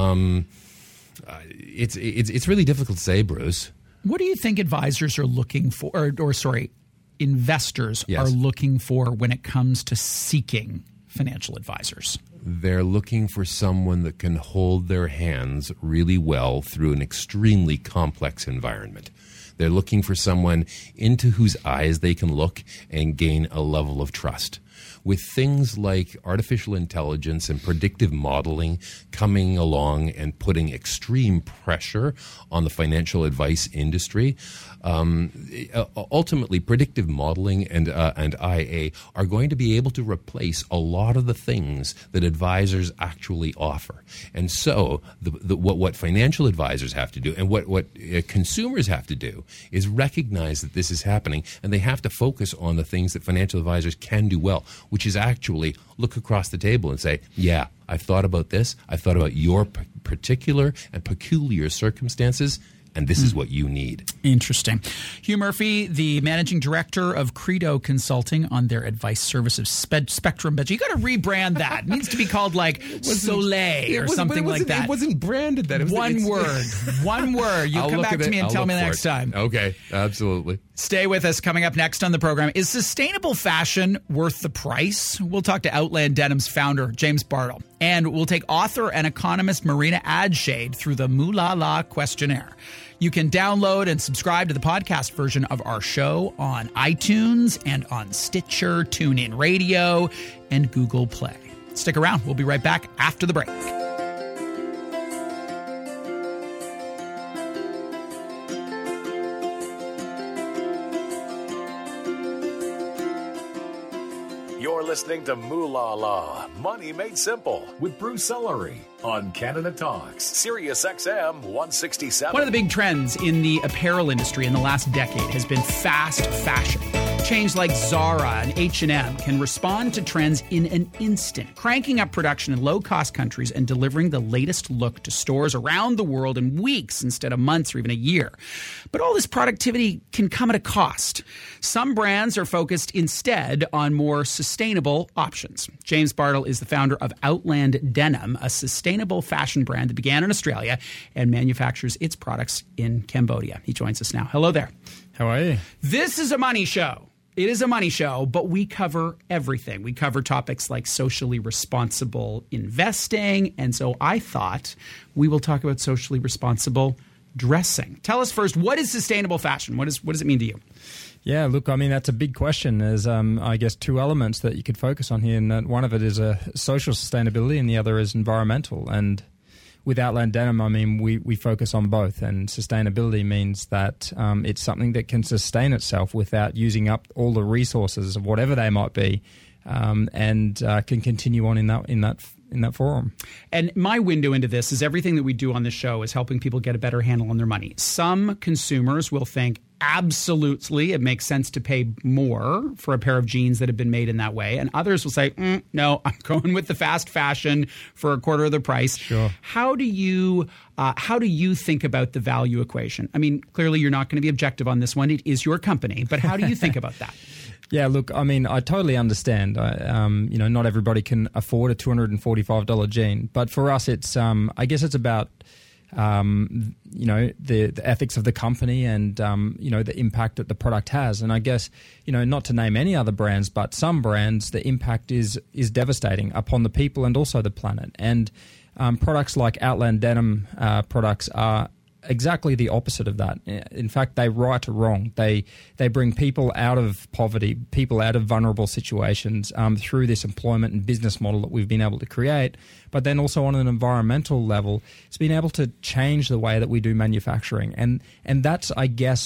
Speaker 6: It's really difficult to say, Bruce.
Speaker 2: What do you think advisors are looking for, investors are looking for when it comes to seeking financial advisors?
Speaker 6: They're looking for someone that can hold their hands really well through an extremely complex environment. They're looking for someone into whose eyes they can look and gain a level of trust. With things like artificial intelligence and predictive modeling coming along and putting extreme pressure on the financial advice industry, ultimately predictive modeling and IA are going to be able to replace a lot of the things that advisors actually offer. And so what financial advisors have to do, and what consumers have to do, is recognize that this is happening, and they have to focus on the things that financial advisors can do well, which is actually look across the table and say, yeah, I've thought about this. I've thought about your particular and peculiar circumstances, and this is what you need.
Speaker 2: Interesting. Hugh Murphy, the managing director of Credo Consulting, on their advice services spectrum. But you got to rebrand that. It needs to be called like Soleil or something like that.
Speaker 6: It wasn't branded that. It was
Speaker 2: one word. One word. You come back to me and tell me next time.
Speaker 6: Okay, absolutely.
Speaker 2: Stay with us. Coming up next on the program, is sustainable fashion worth the price? We'll talk to Outland Denim's founder, James Bartle. And we'll take author and economist Marina Adshade through the Moo La La questionnaire. You can download and subscribe to the podcast version of our show on iTunes and on Stitcher, TuneIn Radio, and Google Play. Stick around. We'll be right back after the break.
Speaker 1: You're listening to Moo La La, Money Made Simple, with Bruce Ellery on Canada Talks, Sirius XM 167.
Speaker 2: One of the big trends in the apparel industry in the last decade has been fast fashion. Chains like Zara and H&M can respond to trends in an instant, cranking up production in low-cost countries and delivering the latest look to stores around the world in weeks instead of months or even a year. But all this productivity can come at a cost. Some brands are focused instead on more sustainable options. James Bartle is the founder of Outland Denim, a sustainable fashion brand that began in Australia and manufactures its products in Cambodia. He joins us now. Hello there.
Speaker 7: How are you?
Speaker 2: This is a money show. It is a money show, but we cover everything. We cover topics like socially responsible investing. And so I thought we will talk about socially responsible dressing. Tell us first, what is sustainable fashion? What does it mean to you?
Speaker 7: Yeah, look, I mean, that's a big question. There's, I guess, two elements that you could focus on here. And one of it is social sustainability and the other is environmental. And with Outland Denim, I mean, we focus on both. And sustainability means that it's something that can sustain itself without using up all the resources of whatever they might be, and can continue on in that forum.
Speaker 2: And my window into this is everything that we do on this show is helping people get a better handle on their money. Some consumers will think, absolutely, it makes sense to pay more for a pair of jeans that have been made in that way. And others will say, no, I'm going with the fast fashion for a quarter of the price.
Speaker 7: Sure.
Speaker 2: How do you think about the value equation? I mean, clearly you're not going to be objective on this one. It is your company. But how do you think about that?
Speaker 7: Yeah, look, I mean, I totally understand. Not everybody can afford a $245 jean. But for us, it's I guess it's about the ethics of the company and, the impact that the product has. And I guess, not to name any other brands, but some brands, the impact is devastating upon the people and also the planet. And products like Outland Denim products are exactly the opposite of that. In fact, they right a wrong. They bring people out of poverty, people out of vulnerable situations through this employment and business model that we've been able to create. But then also on an environmental level, it's been able to change the way that we do manufacturing. And that's, I guess,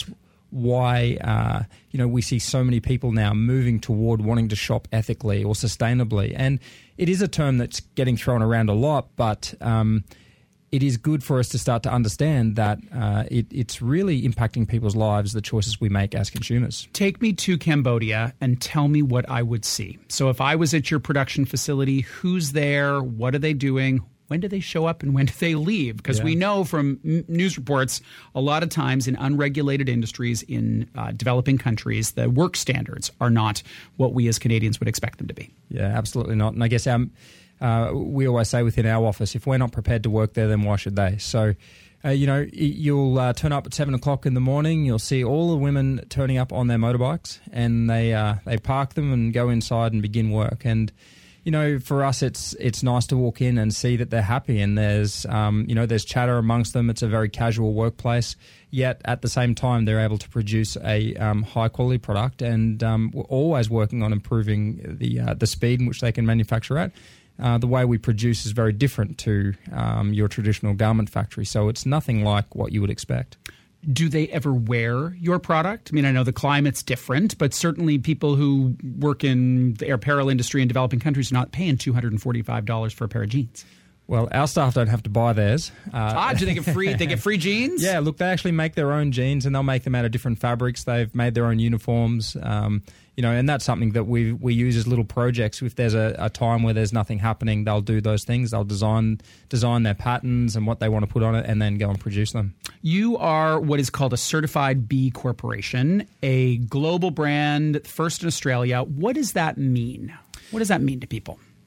Speaker 7: why we see so many people now moving toward wanting to shop ethically or sustainably. And it is a term that's getting thrown around a lot, but it is good for us to start to understand that it's really impacting people's lives, the choices we make as consumers.
Speaker 2: Take me to Cambodia and tell me what I would see. So if I was at your production facility, who's there? What are they doing? When do they show up and when do they leave? Because we know from news reports, a lot of times in unregulated industries in developing countries, the work standards are not what we as Canadians would expect them to be.
Speaker 7: Yeah, absolutely not. And I guess we always say within our office, if we're not prepared to work there, then why should they? So, you'll turn up at 7 o'clock in the morning. You'll see all the women turning up on their motorbikes, and they park them and go inside and begin work. And for us, it's nice to walk in and see that they're happy, and there's chatter amongst them. It's a very casual workplace. Yet at the same time, they're able to produce a high quality product, and we're always working on improving the speed in which they can manufacture at. The way we produce is very different to your traditional garment factory, so it's nothing like what you would expect.
Speaker 2: Do they ever wear your product? I mean, I know the climate's different, but certainly people who work in the apparel industry in developing countries are not paying $245 for a pair of jeans.
Speaker 7: Well, our staff don't have to buy theirs.
Speaker 2: Do they get free? They get free jeans?
Speaker 7: Yeah, look, they actually make their own jeans, and they'll make them out of different fabrics. They've made their own uniforms, and that's something that we use as little projects. If there's a time where there's nothing happening, they'll do those things. They'll design their patterns and what they want to put on it, and then go and produce them.
Speaker 2: You are what is called a certified B Corporation, a global brand, first in Australia. What does that mean? What does that mean to people?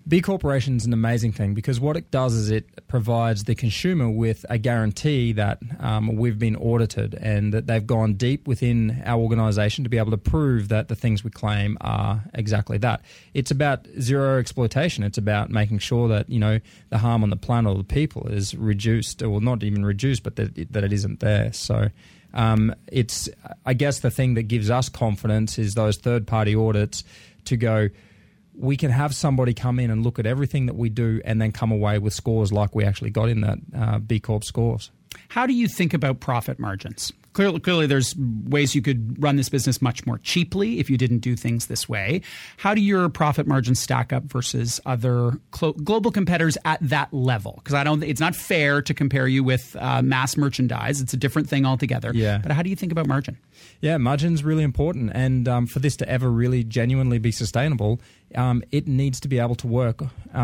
Speaker 7: B Corporation is an amazing thing because what it does is it provides the consumer with a guarantee that we've been audited and that they've gone deep within our organisation to be able to prove that the things we claim are exactly that. It's about zero exploitation. It's about making sure that, you know, the harm on the planet or the people is reduced, or not even reduced, but that it isn't there. So it's, I guess, the thing that gives us confidence is those third-party audits to go, we can have somebody come in and look at everything that we do and then come away with scores like we actually got in that B Corp scores.
Speaker 2: How do you think about profit margins? Clearly, there's ways you could run this business much more cheaply if you didn't do things this way. How do your profit margins stack up versus other global competitors at that level? Because it's not fair to compare you with mass merchandise. It's a different thing altogether.
Speaker 7: Yeah.
Speaker 2: But how do you think about margin?
Speaker 7: Yeah, margin's really important. And for this to ever really genuinely be sustainable, it needs to be able to work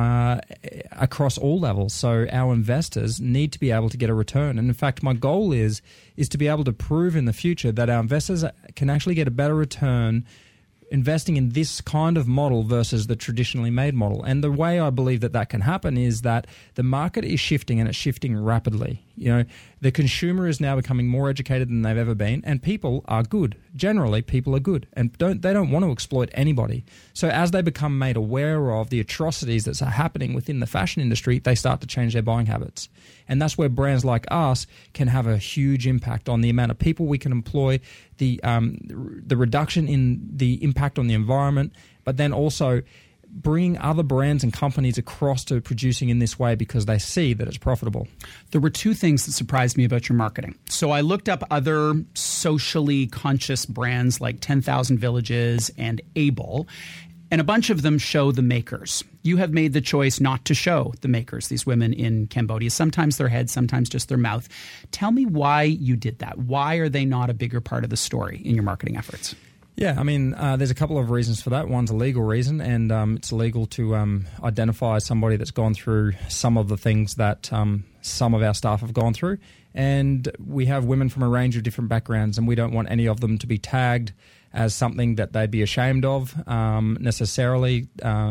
Speaker 7: across all levels. So our investors need to be able to get a return. And in fact, my goal is to be able to prove in the future that our investors can actually get a better return investing in this kind of model versus the traditionally made model. And the way I believe that can happen is that the market is shifting, and it's shifting rapidly. You know, the consumer is now becoming more educated than they've ever been, and people are good. Generally, people are good, and they don't want to exploit anybody. So as they become made aware of the atrocities that are happening within the fashion industry, they start to change their buying habits. And that's where brands like us can have a huge impact on the amount of people we can employ, the reduction in the impact on the environment, but then also bring other brands and companies across to producing in this way because they see that it's profitable.
Speaker 2: There were two things that surprised me about your marketing. So I looked up other socially conscious brands like 10,000 Villages and Able, and a bunch of them show the makers. You have made the choice not to show the makers, these women in Cambodia, sometimes their head, sometimes just their mouth. Tell me why you did that. Why are they not a bigger part of the story in your marketing efforts?
Speaker 7: Yeah, I mean, there's a couple of reasons for that. One's a legal reason, and it's illegal to identify somebody that's gone through some of the things that some of our staff have gone through. And we have women from a range of different backgrounds, and we don't want any of them to be tagged as something that they'd be ashamed of necessarily,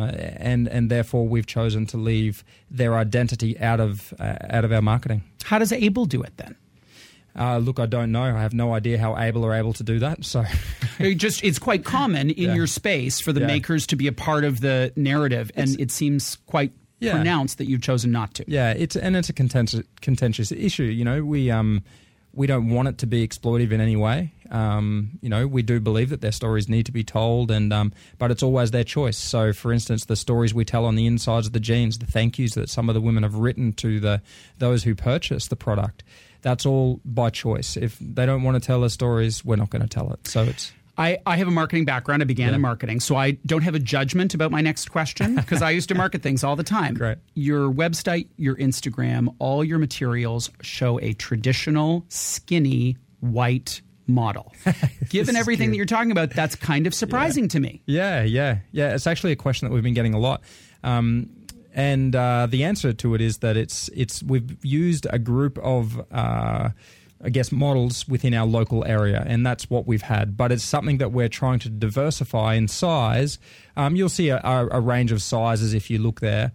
Speaker 7: and therefore we've chosen to leave their identity out of our marketing.
Speaker 2: How does Able do it then?
Speaker 7: Look, I don't know. I have no idea how Able are able to do that. So,
Speaker 2: it's quite common in your space for the makers to be a part of the narrative, and it seems quite pronounced that you've chosen not to.
Speaker 7: Yeah, it's a contentious issue. You know, we don't want it to be exploitive in any way. You know, we do believe that their stories need to be told, but it's always their choice. So, for instance, the stories we tell on the insides of the jeans, the thank yous that some of the women have written to those who purchase the product, that's all by choice. If they don't want to tell their stories, we're not going to tell it. So it's...
Speaker 2: I have a marketing background. I began in marketing, so I don't have a judgment about my next question because I used to market things all the time.
Speaker 7: Great.
Speaker 2: Your website, your Instagram, all your materials show a traditional, skinny, white model. Given everything that you're talking about, that's kind of surprising to me.
Speaker 7: Yeah. It's actually a question that we've been getting a lot. And the answer to it is that we've used a group of models within our local area, and that's what we've had. But it's something that we're trying to diversify in size. You'll see a range of sizes if you look there.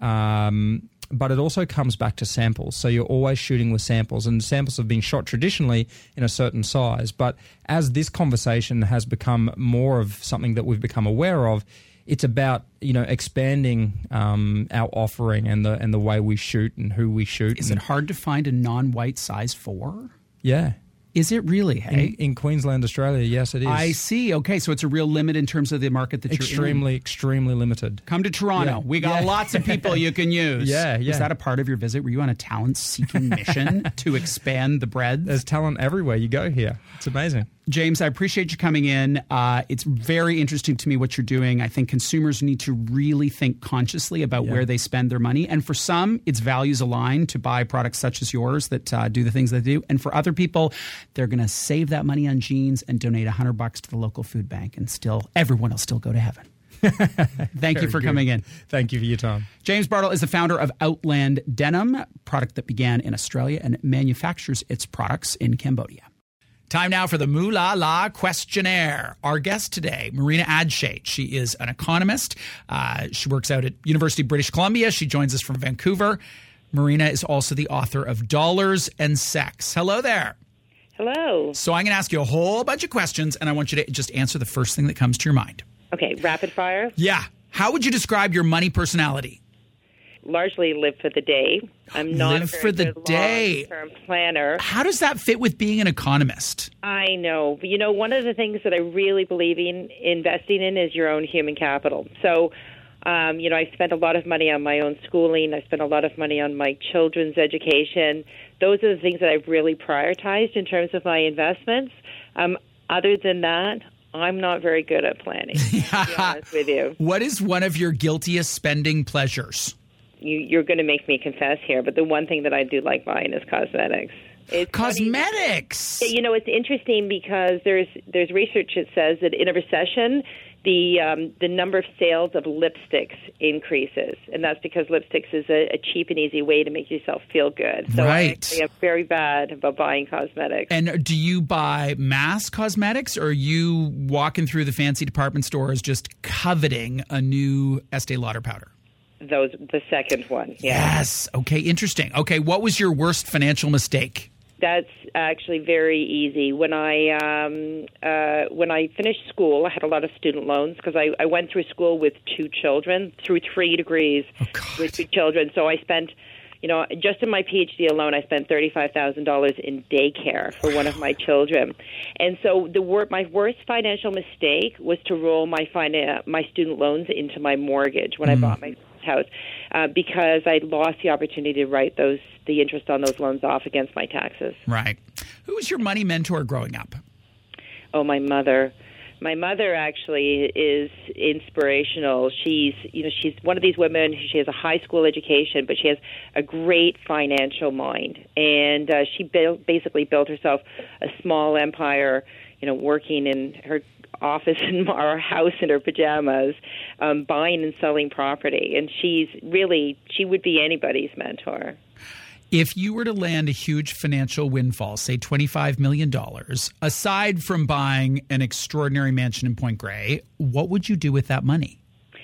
Speaker 7: But it also comes back to samples. So you're always shooting with samples, and samples have been shot traditionally in a certain size. But as this conversation has become more of something that we've become aware of, it's about, you know, expanding our offering and the way we shoot and who we shoot.
Speaker 2: Is it hard to find a non-white size 4?
Speaker 7: Yeah.
Speaker 2: Is it really? Hey?
Speaker 7: In Queensland, Australia, yes, it is.
Speaker 2: I see. Okay, so it's a real limit in terms of the market that you're in.
Speaker 7: Extremely limited.
Speaker 2: Come to Toronto. Yeah. We got lots of people you can use.
Speaker 7: Yeah.
Speaker 2: Was that a part of your visit? Were you on a talent-seeking mission to expand the breadth?
Speaker 7: There's talent everywhere you go here. It's amazing.
Speaker 2: James, I appreciate you coming in. It's very interesting to me what you're doing. I think consumers need to really think consciously about where they spend their money. And for some, it's values aligned to buy products such as yours that do the things they do. And for other people, they're going to save that money on jeans and donate $100 to the local food bank, and everyone will still go to heaven. Thank you for coming in.
Speaker 7: Thank you for your time.
Speaker 2: James Bartle is the founder of Outland Denim, a product that began in Australia and manufactures its products in Cambodia. Time now for the Moolah La questionnaire. Our guest today, Marina Adshate. She is an economist. She works out at University of British Columbia. She joins us from Vancouver. Marina is also the author of Dollars and Sex. Hello there.
Speaker 3: Hello.
Speaker 2: So I'm going to ask you a whole bunch of questions, and I want you to just answer the first thing that comes to your mind.
Speaker 3: Okay, rapid fire.
Speaker 2: Yeah. How would you describe your money personality?
Speaker 3: Largely live for the day. I'm not
Speaker 2: live for the day.
Speaker 3: Long-term planner.
Speaker 2: How does that fit with being an economist?
Speaker 3: I know. But, one of the things that I really believe in investing in is your own human capital. So, I spent a lot of money on my own schooling. I spent a lot of money on my children's education. Those are the things that I've really prioritized in terms of my investments. Other than that, I'm not very good at planning, to be honest with you.
Speaker 2: What is one of your guiltiest spending pleasures?
Speaker 3: You're going to make me confess here, but the one thing that I do like buying is cosmetics.
Speaker 2: Cosmetics?
Speaker 3: Funny. It's interesting because there's research that says that in a recession, the number of sales of lipsticks increases, and that's because lipsticks is a cheap and easy way to make yourself feel good. So
Speaker 2: right.
Speaker 3: I'm very bad about buying cosmetics.
Speaker 2: And do you buy mass cosmetics, or are you walking through the fancy department stores just coveting a new Estee Lauder powder?
Speaker 3: The second one, yeah.
Speaker 2: Yes. Okay, interesting. Okay, what was your worst financial mistake?
Speaker 3: That's actually very easy. When I finished school, I had a lot of student loans because I went through school with 2 children, through 3 degrees with 2 children. So I spent, just in my PhD alone, I spent $35,000 in daycare for one of my children. And so my worst financial mistake was to roll my student loans into my mortgage when I bought my house, because I lost the opportunity to write the interest on those loans off against my taxes.
Speaker 2: Right. Who was your money mentor growing up?
Speaker 3: Oh, my mother. My mother actually is inspirational. She's one of these women. She has a high school education, but she has a great financial mind, and she basically built herself a small empire. Working in her office in our house in her pajamas, buying and selling property. And she would be anybody's mentor.
Speaker 2: If you were to land a huge financial windfall, say $25 million, aside from buying an extraordinary mansion in Point Grey, what would you do with that money?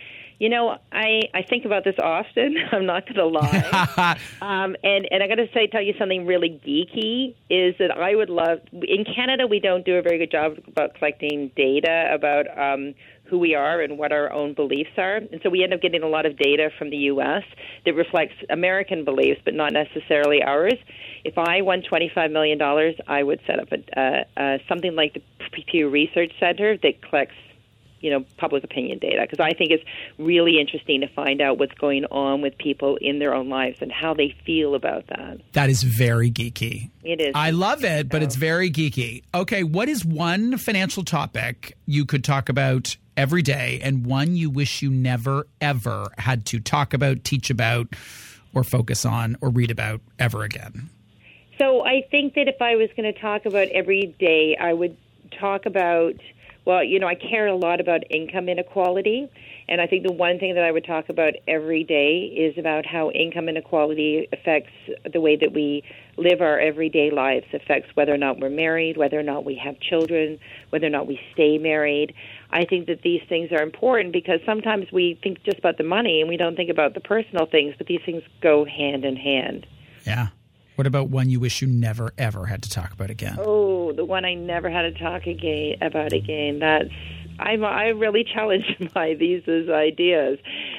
Speaker 3: I think about this often. I'm not going to lie. And I got to tell you something really geeky is that I would love, in Canada, we don't do a very good job about collecting data about who we are and what our own beliefs are. And so we end up getting a lot of data from the U.S. that reflects American beliefs, but not necessarily ours. If I won $25 million, I would set up something like the Pew Research Center that collects public opinion data, because I think it's really interesting to find out what's going on with people in their own lives and how they feel about that.
Speaker 2: That is very geeky.
Speaker 3: It is.
Speaker 2: I love it, but it's very geeky. Okay, what is one financial topic you could talk about every day and one you wish you never, ever had to talk about, teach about, or focus on, or read about ever again?
Speaker 3: So I think that if I was going to talk about every day, I would talk about, I care a lot about income inequality, and I think the one thing that I would talk about every day is about how income inequality affects the way that we live our everyday lives, affects whether or not we're married, whether or not we have children, whether or not we stay married. I think that these things are important because sometimes we think just about the money and we don't think about the personal things, but these things go hand in hand.
Speaker 2: Yeah. What about one you wish you never, ever had to talk about again?
Speaker 3: Oh, the one I never had to talk about again. I really challenged by these ideas.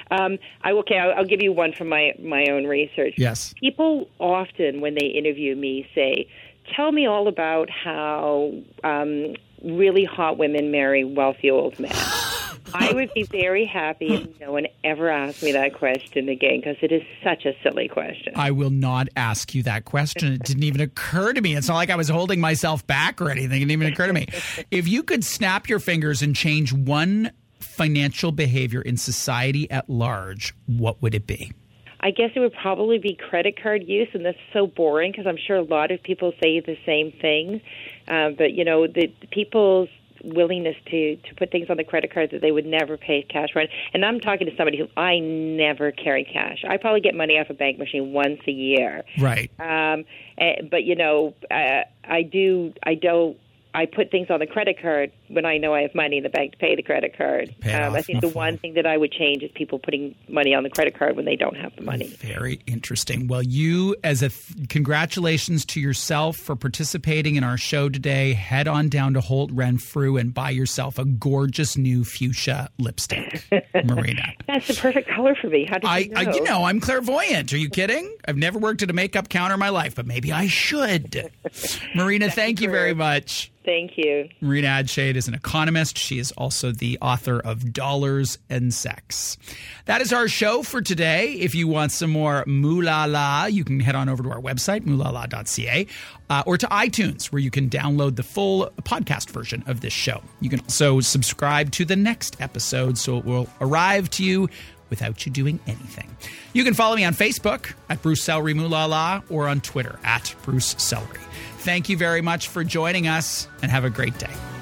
Speaker 3: I'll give you one from my own research.
Speaker 2: Yes.
Speaker 3: People often, when they interview me, say, tell me all about how really hot women marry wealthy old men. I would be very happy if no one ever asked me that question again, because it is such a silly question.
Speaker 2: I will not ask you that question. It didn't even occur to me. It's not like I was holding myself back or anything. It didn't even occur to me. If you could snap your fingers and change one financial behavior in society at large, what would it be?
Speaker 3: I guess it would probably be credit card use, and that's so boring because I'm sure a lot of people say the same thing. But, the people's willingness to put things on the credit card that they would never pay cash for. And I'm talking to somebody who I never carry cash. I probably get money off a bank machine once a year.
Speaker 2: Right.
Speaker 3: But I don't I put things on the credit card when I know I have money in the bank to pay the credit card. I think the one thing that I would change is people putting money on the credit card when they don't have the money.
Speaker 2: Very interesting. Well, you, congratulations to yourself for participating in our show today. Head on down to Holt Renfrew and buy yourself a gorgeous new fuchsia lipstick, Marina.
Speaker 3: That's the perfect color for me. How did you know?
Speaker 2: I'm clairvoyant. Are you kidding? I've never worked at a makeup counter in my life, but maybe I should. Marina, thank you very much.
Speaker 3: Thank you.
Speaker 2: Marina Adshade is an economist. She is also the author of Dollars and Sex. That is our show for today. If you want some more Moolah La, you can head on over to our website, moolallah.ca, or to iTunes, where you can download the full podcast version of this show. You can also subscribe to the next episode, so it will arrive to you without you doing anything. You can follow me on Facebook at Bruce Celery Moolah La, or on Twitter at Bruce Celery. Thank you very much for joining us, and have a great day.